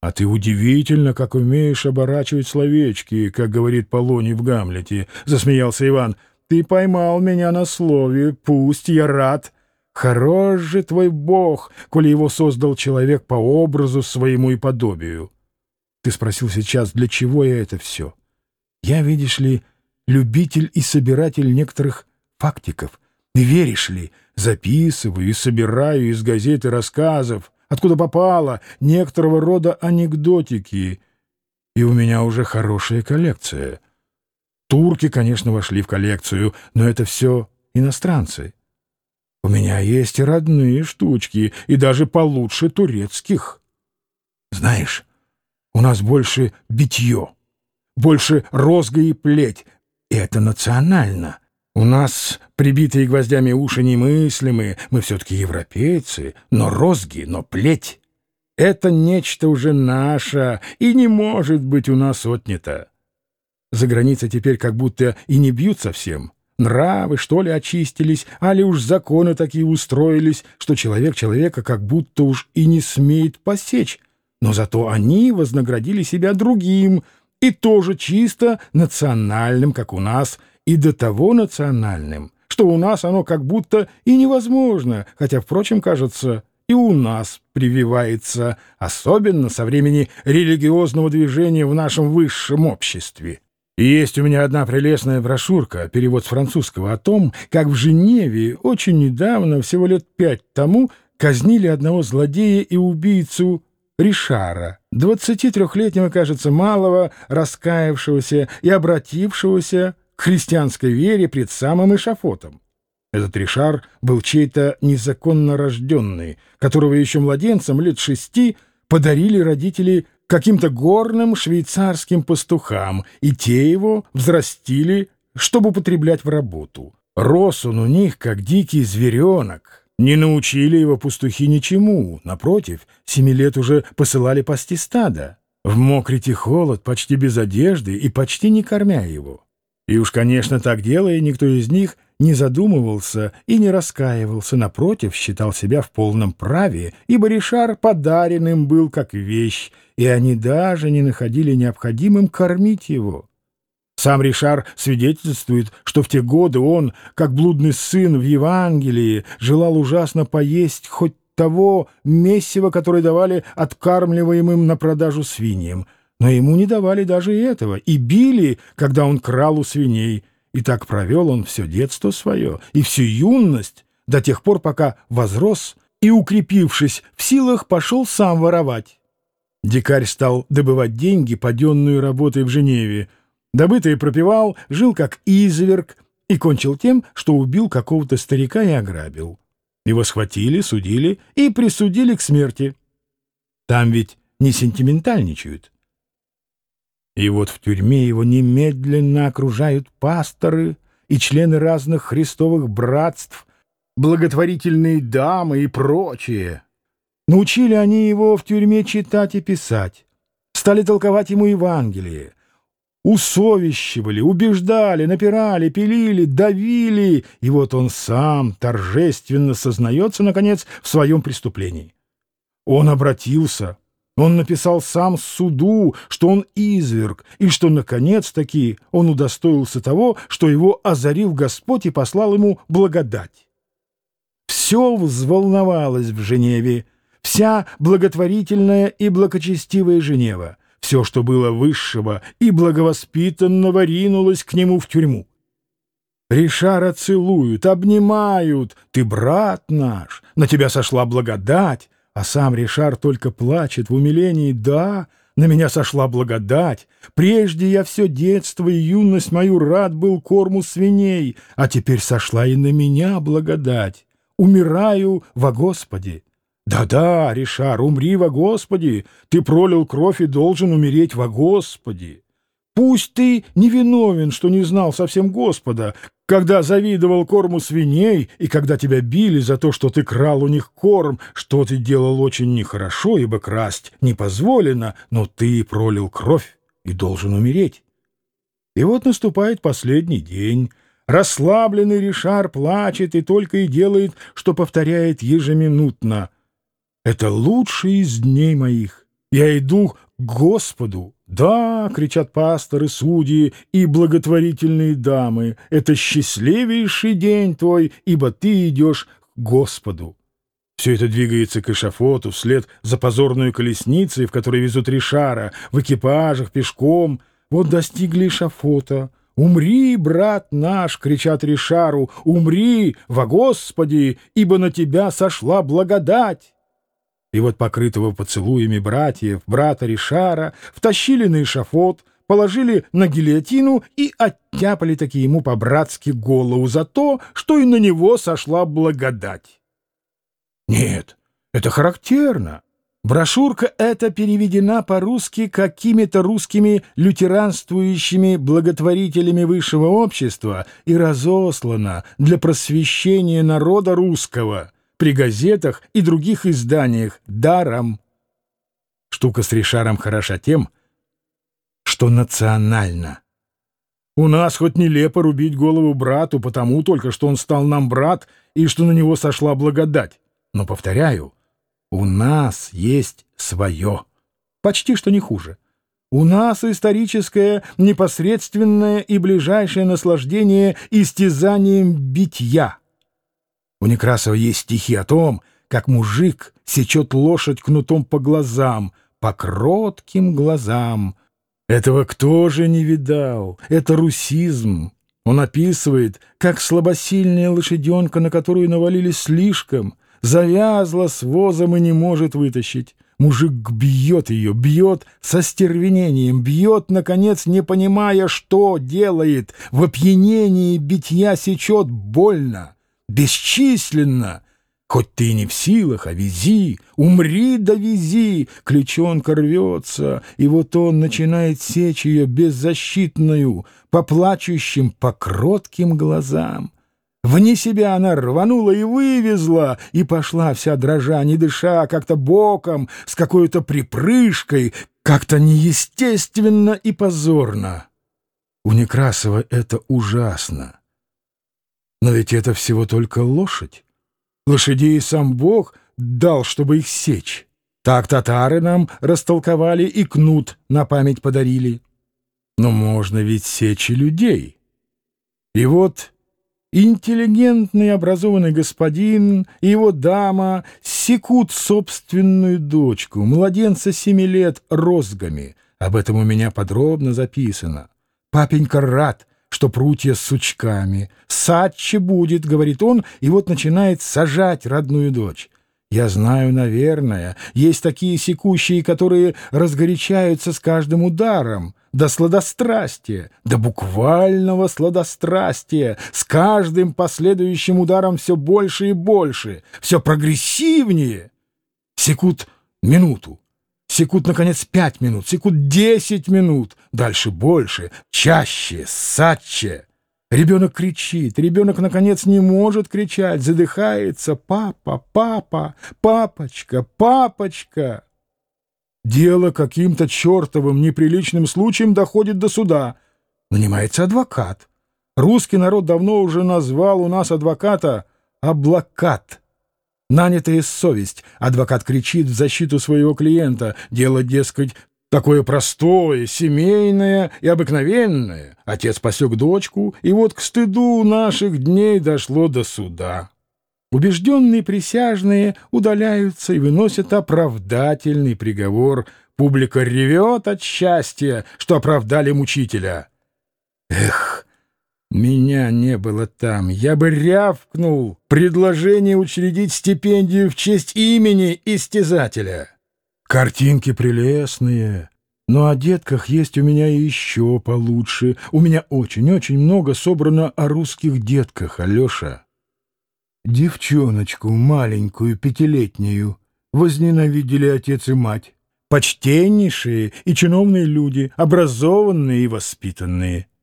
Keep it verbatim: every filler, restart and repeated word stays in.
А ты удивительно, как умеешь оборачивать словечки, как говорит Полоний в «Гамлете», — засмеялся Иван. Ты поймал меня на слове, пусть я рад. Хорош же твой бог, коли его создал человек по образу своему и подобию. Ты спросил сейчас, для чего я это все? Я, видишь ли, любитель и собиратель некоторых фактиков. И веришь ли, записываю и собираю из газет и рассказов, откуда попало, некоторого рода анекдотики. И у меня уже хорошая коллекция. Турки, конечно, вошли в коллекцию, но это все иностранцы. У меня есть и родные штучки, и даже получше турецких. Знаешь, у нас больше битье, больше розга и плеть. И это национально. У нас прибитые гвоздями уши немыслимые, мы все-таки европейцы, но розги, но плеть — это нечто уже наше и не может быть у нас отнято. За границей теперь как будто и не бьют совсем. Нравы, что ли, очистились, али уж законы такие устроились, что человек человека как будто уж и не смеет посечь. Но зато они вознаградили себя другим, и тоже чисто национальным, как у нас, и до того национальным, что у нас оно как будто и невозможно, хотя, впрочем, кажется, и у нас прививается, особенно со времени религиозного движения в нашем высшем обществе. И есть у меня одна прелестная брошюрка, перевод с французского, о том, как в Женеве очень недавно, всего лет пять тому, казнили одного злодея и убийцу Ришара, двадцатитрёхлетнего, кажется, малого, раскаявшегося и обратившегося к христианской вере пред самым эшафотом. Этот Ришар был чей-то незаконно рожденный, которого еще младенцем лет шести подарили родители каким-то горным швейцарским пастухам, и те его взрастили, чтобы употреблять в работу. Рос он у них, как дикий зверенок. Не научили его пастухи ничему, напротив, семи лет уже посылали пасти стадо, в мокрить и холод, почти без одежды и почти не кормя его. И уж, конечно, так делая, никто из них не задумывался и не раскаивался, напротив, считал себя в полном праве, ибо Ришар подарен им был как вещь, и они даже не находили необходимым кормить его. Сам Ришар свидетельствует, что в те годы он, как блудный сын в Евангелии, желал ужасно поесть хоть того месива, которое давали откармливаемым на продажу свиньям, но ему не давали даже этого, и били, когда он крал у свиней. И так провел он все детство свое и всю юность до тех пор, пока возрос и, укрепившись в силах, пошел сам воровать. Дикарь стал добывать деньги, паденную работой в Женеве. Добытое пропивал, жил как изверг и кончил тем, что убил какого-то старика и ограбил. Его схватили, судили и присудили к смерти. Там ведь не сентиментальничают. И вот в тюрьме его немедленно окружают пасторы и члены разных христовых братств, благотворительные дамы и прочее. Научили они его в тюрьме читать и писать, стали толковать ему Евангелие, усовещивали, убеждали, напирали, пилили, давили, и вот он сам торжественно сознается, наконец, в своем преступлении. Он обратился. Он написал сам суду, что он изверг, и что, наконец-таки, он удостоился того, что его озарил Господь и послал ему благодать. Все взволновалось в Женеве, вся благотворительная и благочестивая Женева, все, что было высшего и благовоспитанного, ринулось к нему в тюрьму. Ришара целуют, обнимают. «Ты брат наш, на тебя сошла благодать». А сам Ришар только плачет в умилении. «Да, на меня сошла благодать. Прежде я все детство и юность мою рад был корму свиней, а теперь сошла и на меня благодать. Умираю во Господе». «Да-да, Ришар, умри во Господе. Ты пролил кровь и должен умереть во Господе. Пусть ты невиновен, что не знал совсем Господа, когда завидовал корму свиней и когда тебя били за то, что ты крал у них корм, что ты делал очень нехорошо, ибо красть не позволено, но ты пролил кровь и должен умереть». И вот наступает последний день. Расслабленный Ришар плачет и только и делает, что повторяет ежеминутно: «Это лучший из дней моих. Я иду к Господу. Да, кричат пасторы, судьи и благотворительные дамы, это счастливейший день твой, ибо ты идешь к Господу. Все это двигается к эшафоту вслед за позорной колесницей, в которой везут Ришара, в экипажах, пешком. Вот достигли эшафота. «Умри, брат наш!» — кричат Ришару. «Умри, во Господи, ибо на тебя сошла благодать!» И вот покрытого поцелуями братьев, брата Ришара, втащили на эшафот, положили на гильотину и оттяпали таки ему по-братски голову за то, что и на него сошла благодать. Нет, это характерно. Брошюрка эта переведена по-русски какими-то русскими лютеранствующими благотворителями высшего общества и разослана для просвещения народа русского при газетах и других изданиях даром. Штука с Ришаром хороша тем, что национально. У нас хоть нелепо рубить голову брату, потому только что он стал нам брат и что на него сошла благодать. Но, повторяю, у нас есть свое, почти что не хуже. У нас историческое, непосредственное и ближайшее наслаждение истязанием битья. У Некрасова есть стихи о том, как мужик сечет лошадь кнутом по глазам, по кротким глазам. Этого кто же не видал? Это русизм. Он описывает, как слабосильная лошаденка, на которую навалились слишком, завязла с возом и не может вытащить. Мужик бьет ее, бьет со стервенением, бьет, наконец, не понимая, что делает. В опьянении битья сечет больно, бесчисленно. Хоть ты и не в силах, а вези, умри да вези. Ключонка рвется, и вот он начинает сечь ее беззащитную, по плачущим, по кротким глазам. Вне себя она рванула и вывезла, и пошла вся дрожа, не дыша, как-то боком, с какой-то припрыжкой, как-то неестественно и позорно. У Некрасова это ужасно. Но ведь это всего только лошадь. Лошадей сам Бог дал, чтобы их сечь. Так татары нам растолковали и кнут на память подарили. Но можно ведь сечь и людей. И вот интеллигентный образованный господин и его дама секут собственную дочку, младенца семи лет, розгами. Об этом у меня подробно записано. Папенька рад, что прутья с сучками. «Садче будет», — говорит он, и вот начинает сажать родную дочь. Я знаю, наверное, есть такие секущие, которые разгорячаются с каждым ударом, до сладострастия, до буквального сладострастия, с каждым последующим ударом все больше и больше, все прогрессивнее. Секут минуту, секут, наконец, пять минут, секут десять минут, дальше больше, чаще, садче. Ребенок кричит, ребенок, наконец, не может кричать, задыхается. «Папа, папа, папочка, папочка!» Дело каким-то чертовым неприличным случаем доходит до суда. Нанимается адвокат. Русский народ давно уже назвал у нас адвоката «облакат». Нанятая совесть. Адвокат кричит в защиту своего клиента. Дело, дескать, такое простое, семейное и обыкновенное. Отец посек дочку, и вот к стыду наших дней дошло до суда. Убежденные присяжные удаляются и выносят оправдательный приговор. Публика ревет от счастья, что оправдали мучителя. Эх, меня не было там. Я бы рявкнул предложение учредить стипендию в честь имени истязателя. Картинки прелестные, но о детках есть у меня еще получше. У меня очень-очень много собрано о русских детках, Алеша. Девчоночку маленькую, пятилетнюю, возненавидели отец и мать. Почтеннейшие и чиновные люди, образованные и воспитанные.